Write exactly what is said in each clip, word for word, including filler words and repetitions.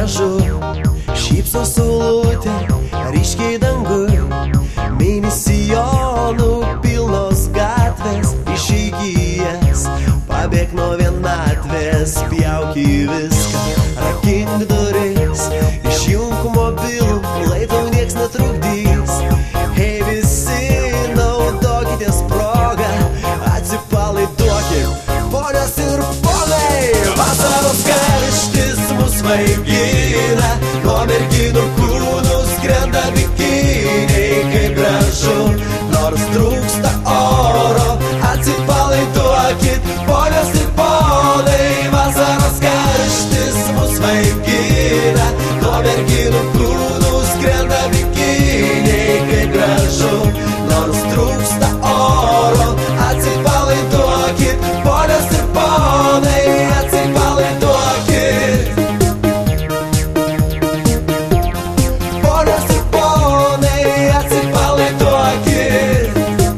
gražu, šypso saulutė, ryškiai dangui, mėnesijonų pilnos gatvės, išeigijas, pabėk nuo vienatvės, pjauk į viską, rakink duris, išjunk mobilų, lai tau nieks netrukdys. Hei visi, naudokitės progą, atsipalaiduokit, ponios ir ponai, vasaros karštis mus vaigina, nuo merginų kūnų skrenda bikiniai, kaip gražu, nors trūksta oro, atsipalaiduokit, ponios ir ponai, vasaros karštis mus vaigina, nuo merginų kūnų skrenda bikiniai, kaip gražu, nors trūksta oro, atsipalaiduokit, ponios ir ponai, atsipalaiduokit. Ponios ir ponai, atsipalaiduokit.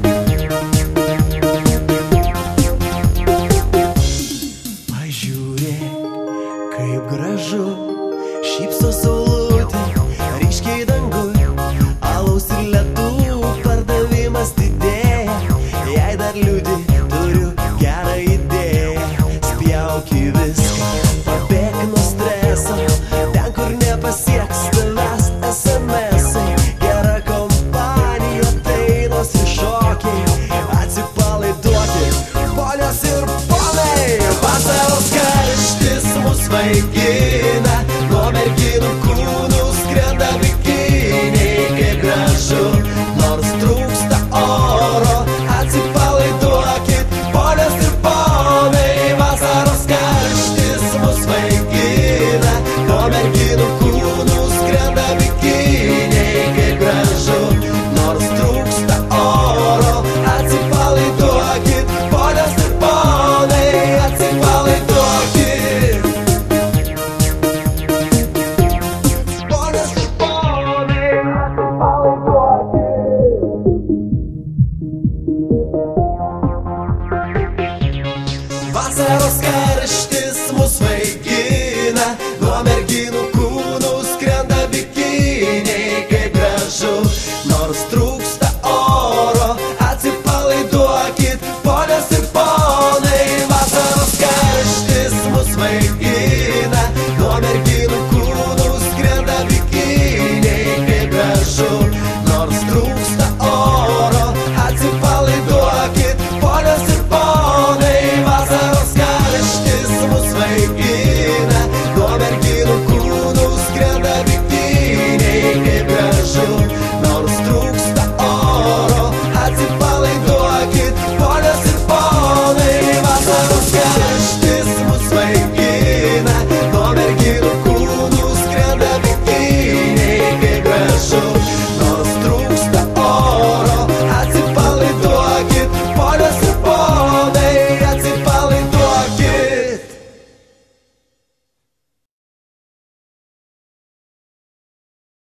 Pažiūrėk, kaip gražu, šypso saulutė, ryškiai dangui, alaus ir ledų pardavimas didėja, jei dar liūdi, turiu gerą idėją, spjauk į viską, pabėk nuo streso, ten kur nepasieks tavęs es em esai, gera kompanija, dainos ir šokiai, atsipalaiduokit, ponios ir ponai, vasaros karštis mus vaigina.